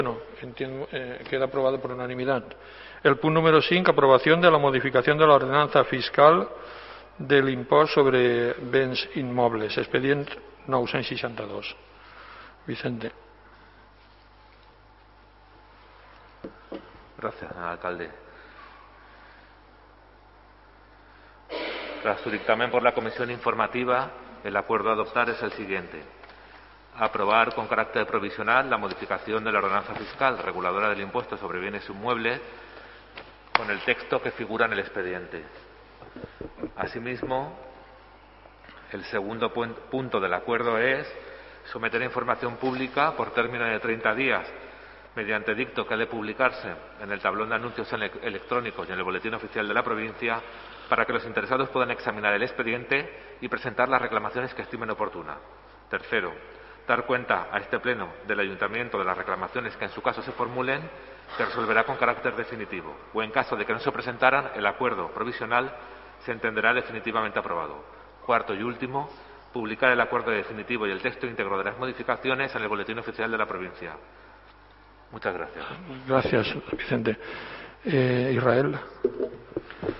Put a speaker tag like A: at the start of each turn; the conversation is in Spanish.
A: Bueno, entiendo, queda aprobado por unanimidad. El punt número 5, aprovació de la modificació de l'ordenança fiscal de l'impost sobre béns immobles, expedient 962. Vicente.
B: Gracias, alcalde. Tras su dictamen por la comisión informativa, el acuerdo a adoptar es el siguiente. Aprobar con carácter provisional la modificación de la ordenanza fiscal reguladora del impuesto sobre bienes inmuebles con el texto que figura en el expediente. Asimismo, el segundo punto del acuerdo es someter a información pública por término de 30 días mediante dicto que ha de publicarse en el tablón de anuncios electrónicos y en el boletín oficial de la provincia para que los interesados puedan examinar el expediente y presentar las reclamaciones que estimen oportunas. Tercero, dar cuenta a este Pleno del Ayuntamiento de las reclamaciones que en su caso se formulen, que resolverá con carácter definitivo, o en caso de que no se presentaran, el acuerdo provisional se entenderá definitivamente aprobado. Cuarto y último, publicar el acuerdo definitivo y el texto íntegro de las modificaciones en el boletín oficial de la provincia. Muchas gracias.
A: Gracias, Vicente. Israel.